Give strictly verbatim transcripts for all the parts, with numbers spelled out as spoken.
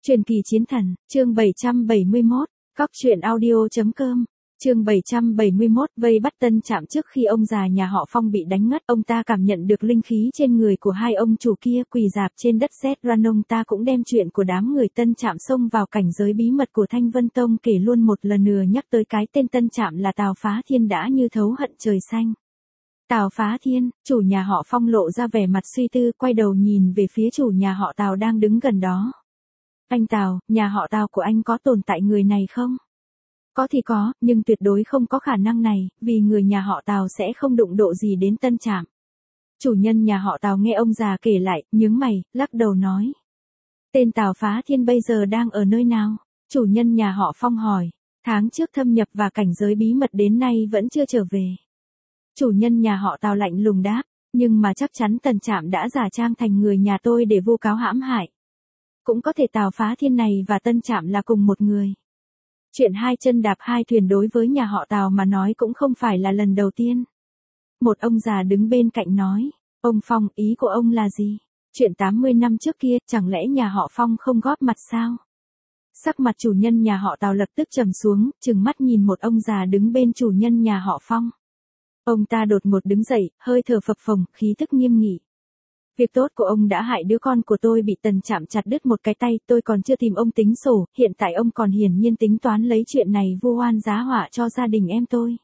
Truyền kỳ chiến thần, chương bảy trăm bảy mươi mốt, cóc truyện audio.com, chương bảy trăm bảy mươi mốt, vây bắt Tân Trạm. Trước khi ông già nhà họ Phong bị đánh ngất, ông ta cảm nhận được linh khí trên người của hai ông chủ kia quỳ rạp trên đất sét ran. Ông ta cũng đem chuyện của đám người Tân Trạm xông vào cảnh giới bí mật của Thanh Vân Tông kể luôn một lần nữa, nhắc tới cái tên Tân Trạm là Tào Phá Thiên đã như thấu hận trời xanh. Tào Phá Thiên, chủ nhà họ Phong lộ ra vẻ mặt suy tư, quay đầu nhìn về phía chủ nhà họ Tào đang đứng gần đó. Anh Tào, nhà họ Tào của anh có tồn tại người này không? Có thì có, nhưng tuyệt đối không có khả năng này, vì người nhà họ Tào sẽ không đụng độ gì đến Tân Trạm. Chủ nhân nhà họ Tào nghe ông già kể lại, nhướng mày, lắc đầu nói. Tên Tào Phá Thiên bây giờ đang ở nơi nào? Chủ nhân nhà họ Phong hỏi. Tháng trước thâm nhập vào cảnh giới bí mật đến nay vẫn chưa trở về. Chủ nhân nhà họ Tào lạnh lùng đáp, nhưng mà chắc chắn Tân Trạm đã giả trang thành người nhà tôi để vu cáo hãm hại. Cũng có thể Tào Phá Thiên này và Tân Trạm là cùng một người. Chuyện hai chân đạp hai thuyền đối với nhà họ Tào mà nói cũng không phải là lần đầu tiên. Một ông già đứng bên cạnh nói, ông Phong, ý của ông là gì? Chuyện tám mươi năm trước kia, chẳng lẽ nhà họ Phong không góp mặt sao? Sắc mặt chủ nhân nhà họ Tào lập tức trầm xuống, trừng mắt nhìn một ông già đứng bên chủ nhân nhà họ Phong. Ông ta đột ngột đứng dậy, hơi thở phập phồng, khí tức nghiêm nghị. Việc tốt của ông đã hại đứa con của tôi bị Tần Trạm chặt đứt một cái tay, tôi còn chưa tìm ông tính sổ, hiện tại ông còn hiển nhiên tính toán lấy chuyện này vu oan giá họa cho gia đình em tôi.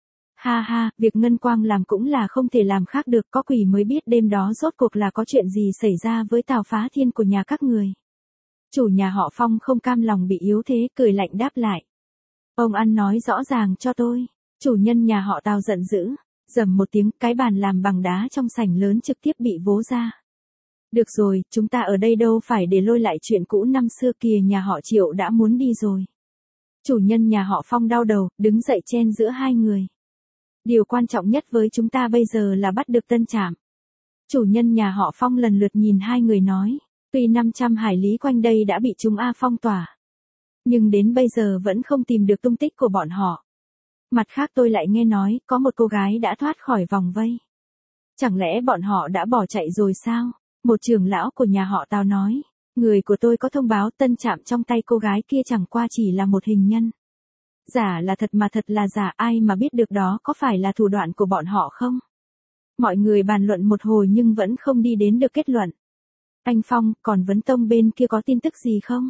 Ha ha, việc Ngân Quang làm cũng là không thể làm khác được, có quỷ mới biết đêm đó rốt cuộc là có chuyện gì xảy ra với Tào Phá Thiên của nhà các người. Chủ nhà họ Phong không cam lòng bị yếu thế, cười lạnh đáp lại. Ông ăn nói rõ ràng cho tôi. Chủ nhân nhà họ Tào giận dữ. Rầm một tiếng, cái bàn làm bằng đá trong sảnh lớn trực tiếp bị vỗ ra. Được rồi, chúng ta ở đây đâu phải để lôi lại chuyện cũ năm xưa kìa, nhà họ Triệu đã muốn đi rồi. Chủ nhân nhà họ Phong đau đầu, đứng dậy chen giữa hai người. Điều quan trọng nhất với chúng ta bây giờ là bắt được Tân Trạm. Chủ nhân nhà họ Phong lần lượt nhìn hai người nói, tuy năm trăm hải lý quanh đây đã bị chúng A phong tỏa. Nhưng đến bây giờ vẫn không tìm được tung tích của bọn họ. Mặt khác tôi lại nghe nói, có một cô gái đã thoát khỏi vòng vây. Chẳng lẽ bọn họ đã bỏ chạy rồi sao? Một trưởng lão của nhà họ Tào nói, người của tôi có thông báo Tân Trạm trong tay cô gái kia chẳng qua chỉ là một hình nhân. Giả là thật mà thật là giả, ai mà biết được đó có phải là thủ đoạn của bọn họ không? Mọi người bàn luận một hồi nhưng vẫn không đi đến được kết luận. Anh Phong, còn Vấn Tông bên kia có tin tức gì không?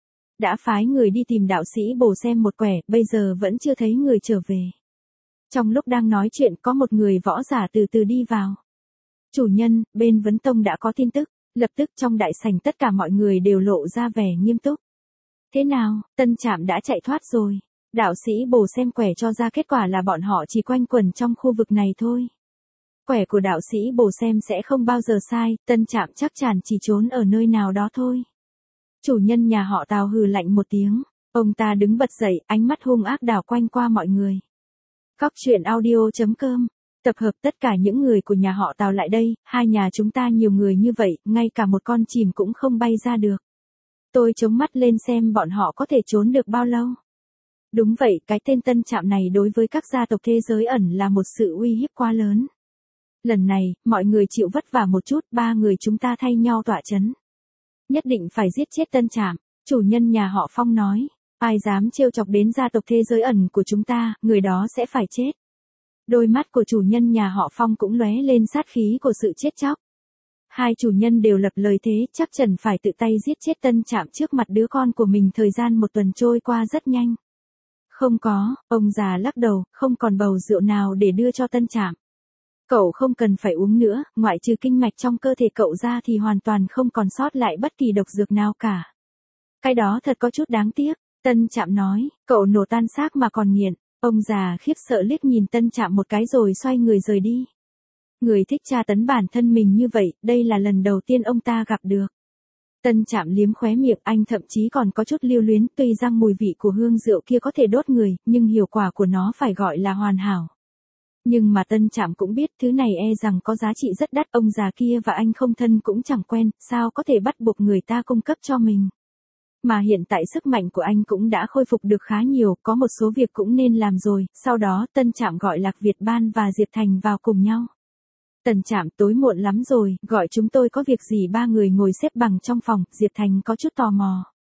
Đã phái người đi tìm đạo sĩ Bồ xem một quẻ, bây giờ vẫn chưa thấy người trở về. Trong lúc đang nói chuyện có một người võ giả từ từ đi vào. Chủ nhân, bên Vấn Tông đã có tin tức, lập tức trong đại sảnh tất cả mọi người đều lộ ra vẻ nghiêm túc. Thế nào, Tân Trạm đã chạy thoát rồi. Đạo sĩ Bồ xem quẻ cho ra kết quả là bọn họ chỉ quanh quẩn trong khu vực này thôi. Quẻ của đạo sĩ Bồ xem sẽ không bao giờ sai, Tân Trạm chắc chắn chỉ trốn ở nơi nào đó thôi. Chủ nhân nhà họ Tào hừ lạnh một tiếng, ông ta đứng bật dậy, ánh mắt hung ác đảo quanh qua mọi người. Cóc truyện audio.com, tập hợp tất cả những người của nhà họ Tào lại đây, hai nhà chúng ta nhiều người như vậy, ngay cả một con chìm cũng không bay ra được. Tôi chống mắt lên xem bọn họ có thể trốn được bao lâu. Đúng vậy, cái tên Tân Trạm này đối với các gia tộc thế giới ẩn là một sự uy hiếp quá lớn. Lần này, mọi người chịu vất vả một chút, ba người chúng ta thay nhau tọa chấn. Nhất định phải giết chết Tân Trạm, chủ nhân nhà họ Phong nói, ai dám trêu chọc đến gia tộc thế giới ẩn của chúng ta, người đó sẽ phải chết. Đôi mắt của chủ nhân nhà họ Phong cũng lóe lên sát khí của sự chết chóc. Hai chủ nhân đều lập lời thế, chắc chắn phải tự tay giết chết Tân Trạm trước mặt đứa con của mình. Thời gian một tuần trôi qua rất nhanh. Không có, ông già lắc đầu, không còn bầu rượu nào để đưa cho Tân Trạm. Cậu không cần phải uống nữa, ngoại trừ kinh mạch trong cơ thể cậu ra thì hoàn toàn không còn sót lại bất kỳ độc dược nào cả. Cái đó thật có chút đáng tiếc, Tân Trạm nói, cậu nổ tan xác mà còn nghiện. Ông già khiếp sợ liếc nhìn Tân Trạm một cái rồi xoay người rời đi. Người thích tra tấn bản thân mình như vậy, đây là lần đầu tiên ông ta gặp được. Tân Trạm liếm khóe miệng, anh thậm chí còn có chút lưu luyến, tuy rằng mùi vị của hương rượu kia có thể đốt người, nhưng hiệu quả của nó phải gọi là hoàn hảo. Nhưng mà Tân Trạm cũng biết thứ này e rằng có giá trị rất đắt, ông già kia và anh không thân cũng chẳng quen, sao có thể bắt buộc người ta cung cấp cho mình. Mà hiện tại sức mạnh của anh cũng đã khôi phục được khá nhiều, có một số việc cũng nên làm rồi. Sau đó Tân Trạm gọi Lạc Việt Ban và Diệp Thành vào cùng nhau. Tân Trạm, tối muộn lắm rồi, gọi chúng tôi có việc gì? Ba người ngồi xếp bằng trong phòng, Diệp Thành có chút tò mò.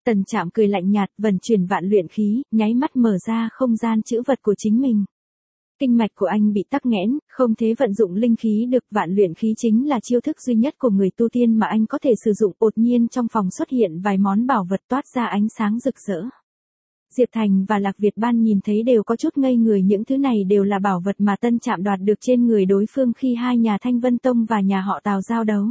Tần Trạm cười lạnh nhạt, vần chuyển vạn luyện khí, nháy mắt mở ra không gian trữ vật của chính mình. Kinh mạch của anh bị tắc nghẽn, không thể vận dụng linh khí được, vạn luyện khí chính là chiêu thức duy nhất của người tu tiên mà anh có thể sử dụng. Đột nhiên trong phòng xuất hiện vài món bảo vật toát ra ánh sáng rực rỡ. Diệp Thành và Lạc Việt Ban nhìn thấy đều có chút ngây người, những thứ này đều là bảo vật mà Tân Trạm đoạt được trên người đối phương khi hai nhà Thanh Vân Tông và nhà họ Tào giao đấu.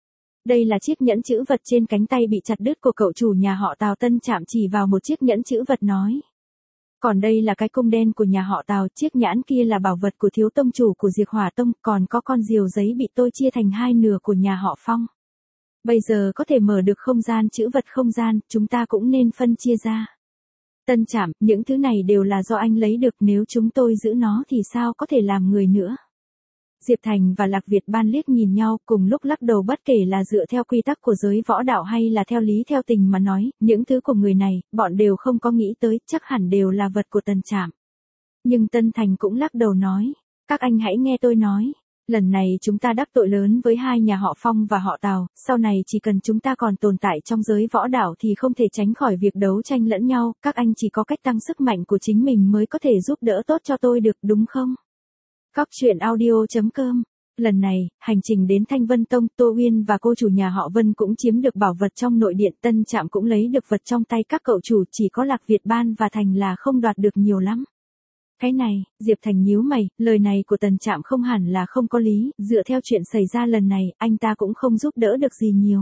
Đây là chiếc nhẫn chữ vật trên cánh tay bị chặt đứt của cậu chủ nhà họ Tào. Tân Trạm chỉ vào một chiếc nhẫn chữ vật nói. Còn đây là cái cung đen của nhà họ Tào, chiếc nhẫn kia là bảo vật của thiếu tông chủ của Diệt Hỏa Tông, còn có con diều giấy bị tôi chia thành hai nửa của nhà họ Phong. Bây giờ có thể mở được không gian chữ vật không gian, chúng ta cũng nên phân chia ra. Tân Trạm, những thứ này đều là do anh lấy được, nếu chúng tôi giữ nó thì sao có thể làm người nữa. Diệp Thành và Lạc Việt Ban liếc nhìn nhau, cùng lúc lắc đầu, bất kể là dựa theo quy tắc của giới võ đạo hay là theo lý theo tình mà nói, những thứ của người này, bọn đều không có nghĩ tới, chắc hẳn đều là vật của Tần Trạm. Nhưng Tân Thành cũng lắc đầu nói, các anh hãy nghe tôi nói, lần này chúng ta đắc tội lớn với hai nhà họ Phong và họ Tào, sau này chỉ cần chúng ta còn tồn tại trong giới võ đạo thì không thể tránh khỏi việc đấu tranh lẫn nhau, các anh chỉ có cách tăng sức mạnh của chính mình mới có thể giúp đỡ tốt cho tôi được, đúng không? Cóc truyện audio chấm com. Lần này, hành trình đến Thanh Vân Tông, Tô Uyên và cô chủ nhà họ Vân cũng chiếm được bảo vật trong nội điện, Tân Trạm cũng lấy được vật trong tay các cậu chủ, chỉ có Lạc Việt Ban và Thành là không đoạt được nhiều lắm. Cái này, Diệp Thành nhíu mày, lời này của Tần Trạm không hẳn là không có lý, dựa theo chuyện xảy ra lần này, anh ta cũng không giúp đỡ được gì nhiều.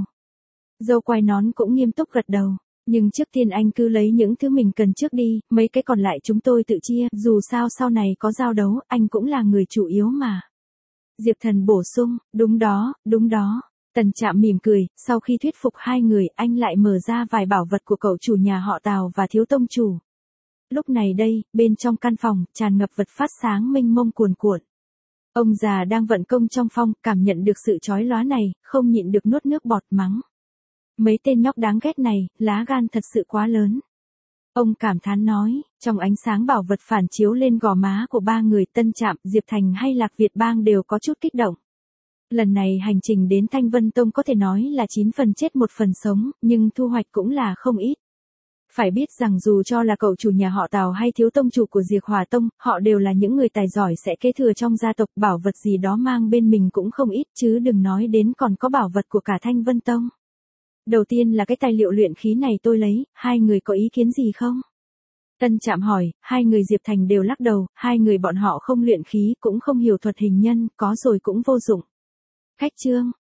Dâu quai nón cũng nghiêm túc gật đầu. Nhưng trước tiên anh cứ lấy những thứ mình cần trước đi, mấy cái còn lại chúng tôi tự chia, dù sao sau này có giao đấu, anh cũng là người chủ yếu mà. Diệp Thần bổ sung, đúng đó, đúng đó. Tần Trạm mỉm cười, sau khi thuyết phục hai người, anh lại mở ra vài bảo vật của cậu chủ nhà họ Tào và thiếu tông chủ. Lúc này đây, bên trong căn phòng, tràn ngập vật phát sáng mênh mông cuồn cuộn. Ông già đang vận công trong phong, cảm nhận được sự chói lóa này, không nhịn được nuốt nước bọt mắng. Mấy tên nhóc đáng ghét này, lá gan thật sự quá lớn. Ông cảm thán nói, trong ánh sáng bảo vật phản chiếu lên gò má của ba người, Tân Trạm, Diệp Thành hay Lạc Việt Bang đều có chút kích động. Lần này hành trình đến Thanh Vân Tông có thể nói là chín phần chết một phần sống, nhưng thu hoạch cũng là không ít. Phải biết rằng dù cho là cậu chủ nhà họ Tào hay thiếu tông chủ của Diệt Hỏa Tông, họ đều là những người tài giỏi sẽ kế thừa trong gia tộc, bảo vật gì đó mang bên mình cũng không ít, chứ đừng nói đến còn có bảo vật của cả Thanh Vân Tông. Đầu tiên là cái tài liệu luyện khí này tôi lấy, hai người có ý kiến gì không? Tân Trạm hỏi, hai người Diệp Thành đều lắc đầu, hai người bọn họ không luyện khí, cũng không hiểu thuật hình nhân, có rồi cũng vô dụng. Khách trương,